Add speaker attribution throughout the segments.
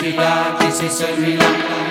Speaker 1: qu'il a, qui c'est celui-là?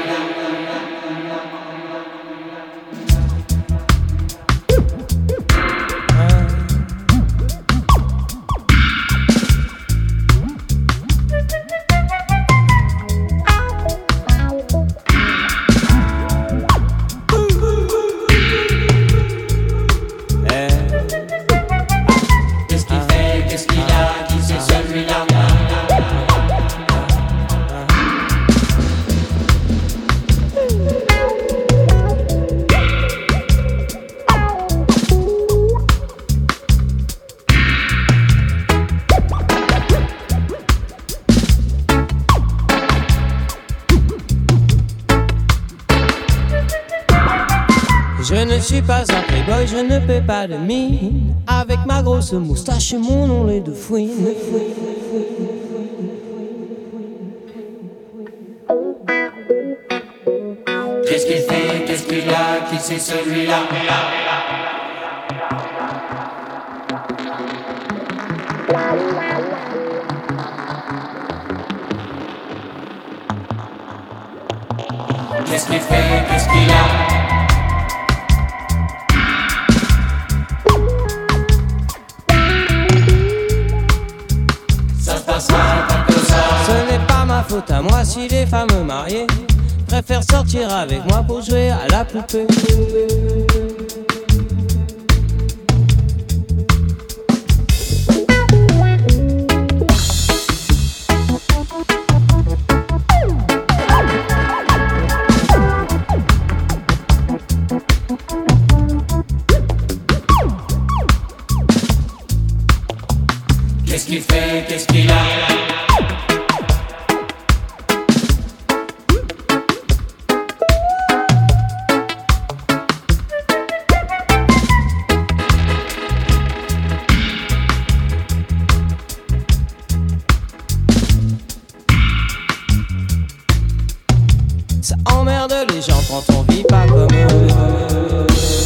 Speaker 2: Je ne suis pas un playboy, je ne paie pas de mine. Avec ma grosse moustache et mon onlet de fouine.
Speaker 1: Qu'est-ce qu'il fait, qu'est-ce qu'il a, qui c'est celui-là? Qu'est-ce qu'il fait, qu'est-ce qu'il a?
Speaker 2: Ce n'est pas ma faute à moi si les femmes mariées préfèrent sortir avec moi pour jouer à la poupée.
Speaker 1: Qu'est-ce qu'il fait, qu'est-ce qu'il a?
Speaker 2: Ça emmerde les gens quand on vit pas comme eux.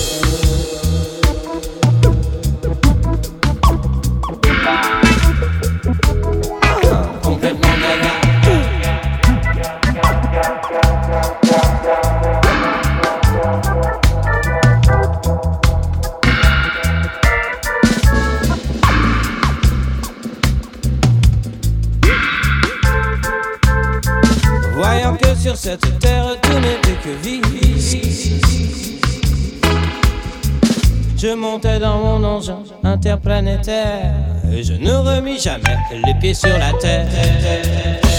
Speaker 1: Complètement gaga.
Speaker 2: Voyant que sur cette terre tout n'était que vie, je montais dans mon engin interplanétaire et je ne remis jamais les pieds sur la terre.